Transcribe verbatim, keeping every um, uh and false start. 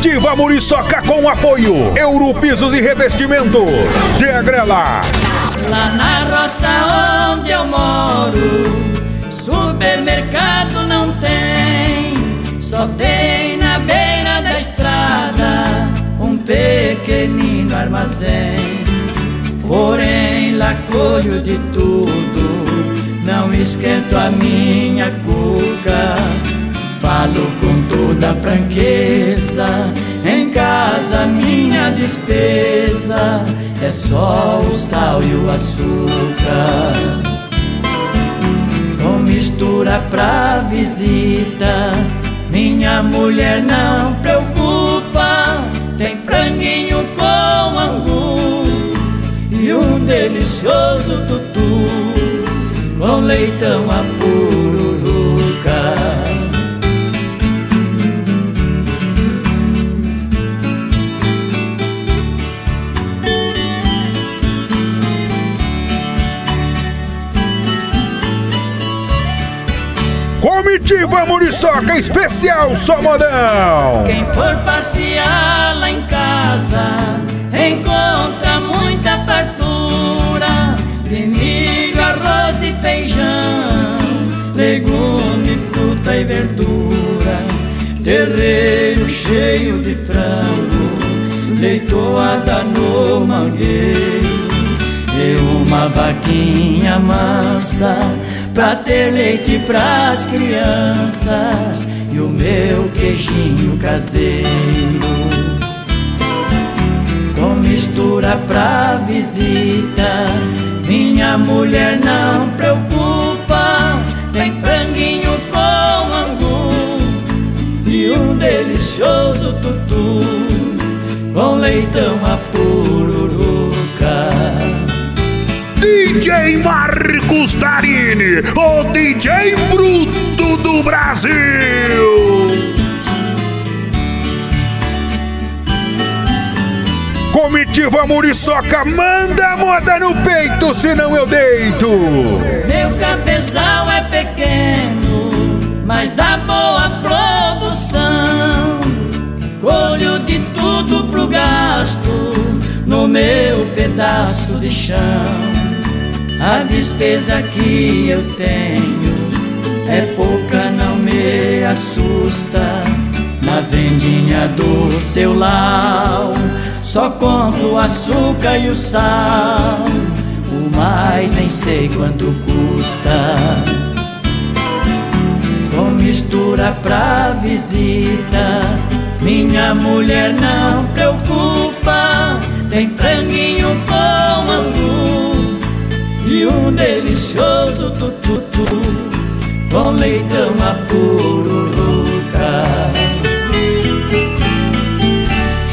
Comitiva Muriçoca com apoio Europisos e Revestimentos de Agrela. Lá na roça onde eu moro, supermercado não tem, só tem na beira da estrada um pequenino armazém. Porém lá colho de tudo, não esquento a minha cuca. Falo com toda franqueza, em casa minha despesa é só o sal e o açúcar. Com mistura pra visita, minha mulher não preocupa. Tem franguinho com angu e um delicioso tutu com leitão a pururuca. Comitiva Muriçoca especial só modão. Quem for passear lá em casa encontra muita fartura de milho, arroz e feijão, legume, fruta e verdura, terreiro cheio de frango, leitoada no mangueiro e uma vaquinha mansa pra ter leite pras crianças e o meu queijinho caseiro. Com mistura pra visita, minha mulher não preocupa. Tem franguinho com angu e um delicioso tutu com leitão a pururuca. D J Marcos Tarini, o D J bruto do Brasil. Comitiva Muriçoca, manda moda no peito, senão eu deito. Meu cafezal é pequeno, mas dá boa produção. Colho de tudo pro gasto no meu pedaço de chão. A despesa que eu tenho é pouca, não me assusta. Na vendinha do seu lar só compro o açúcar e o sal, o mais nem sei quanto custa. Com mistura pra visita, minha mulher não preocupa. Tem franguinho com angu e um delicioso tututu com leitão a puro.